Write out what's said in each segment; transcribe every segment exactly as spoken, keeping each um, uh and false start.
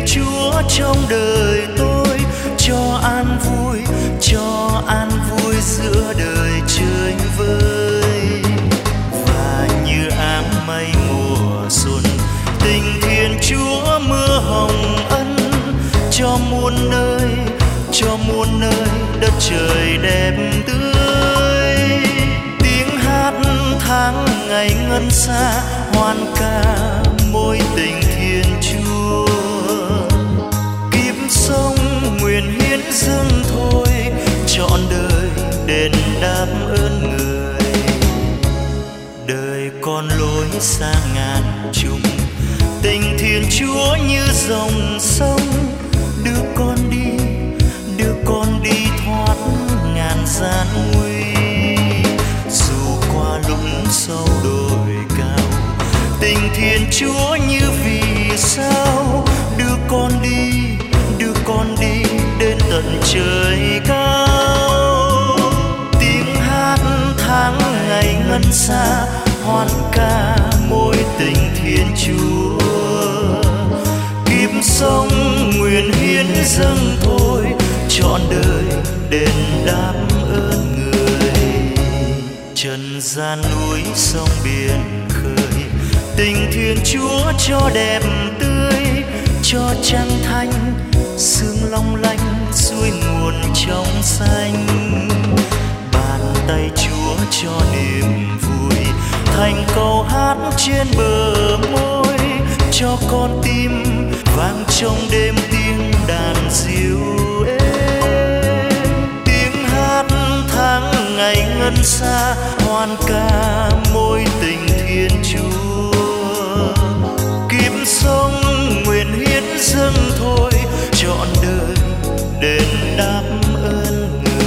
Chúa trong đời tôi, cho an vui, cho an vui giữa đời chơi vơi. Và như áng mây mùa xuân, tình Thiên Chúa mưa hồng ân, cho muôn nơi, cho muôn nơi đất trời đẹp tươi. Tiếng hát tháng ngày ngân xa, hoan ca mối tình Thiên Chúa. Kiếp sống nguyện hiến dâng thôi, trọn đời đền đáp ơn người. Đời con lối xa ngàn trùng, tình Thiên Chúa như dòng sông. Đưa con đi, đưa con đi thoát ngàn gian nguy. Dù qua lúc sâu đồi cao, tình Thiên Chúa như vì sao. Đưa con đi, đưa con đi đến tận trời cao. Tiếng hát tháng ngày ngân xa, hoan ca mối tình Thiên Chúa. Kiếp sống nguyện hiến dâng thôi, trọn đời đền đáp ơn người. Trần gian núi sông biển khơi, tình Thiên Chúa cho đẹp tươi, cho trăng thanh sương long lanh suối nguồn trong xanh. Bàn tay Chúa cho niềm vui, thành câu hát trên bờ môi. Cho con tim vang trong đêm tiếng đàn diêu êm. Tiếng hát tháng ngày ngân xa, hoan ca mối tình Thiên Chúa. Kiếp sống nguyện hiến dâng thôi, trọn đời đền đáp ơn người.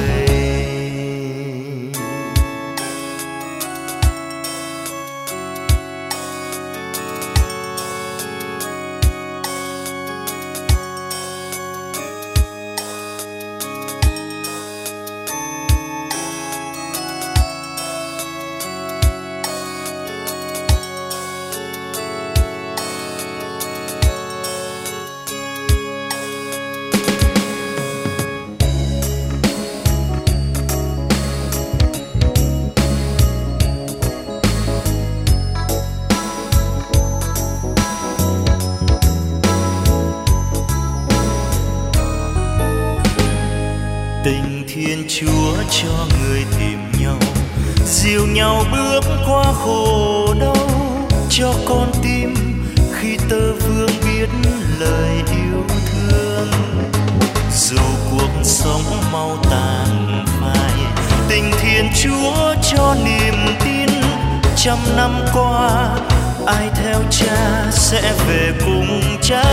Tình Thiên Chúa cho người tìm nhau, dìu nhau bước qua khổ đau. Cho con tim khi tơ vương biết lời yêu thương. Dù cuộc sống mau tàn phai, tình Thiên Chúa cho niềm tin. Trăm năm qua ai theo Cha sẽ về cùng Cha.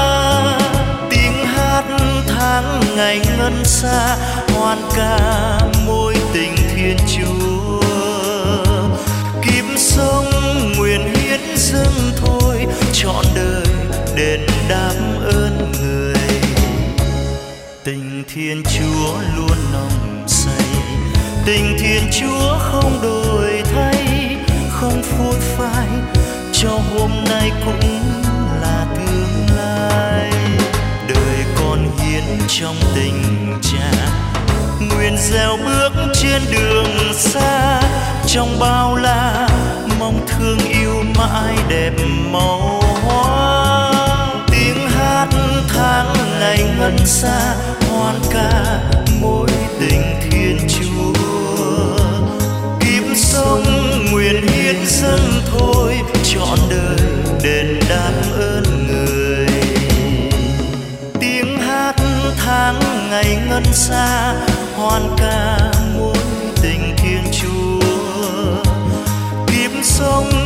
Tiếng hát tháng ngày ngân xa, hoan ca mối tình Thiên Chúa. Kiếp sống nguyện hiến dâng thôi, trọn đời đền đáp ơn người. Tình Thiên Chúa luôn nồng say, tình Thiên Chúa không đổi thay, không phôi phai, cho hôm nay cũng là tương lai. Đời con hiến trong tình Cha, nguyện gieo bước trên đường xa. Trong bao la mong thương yêu mãi đẹp màu hoa. Tiếng hát tháng ngày ngân xa, hoan ca mối tình Thiên Chúa. Kiếp sống nguyện hiến dâng thôi, trọn đời đền đáp ơn người. Tiếng hát tháng ngày ngân xa, hoan ca mối tình Thiên Chúa. Kiếp sống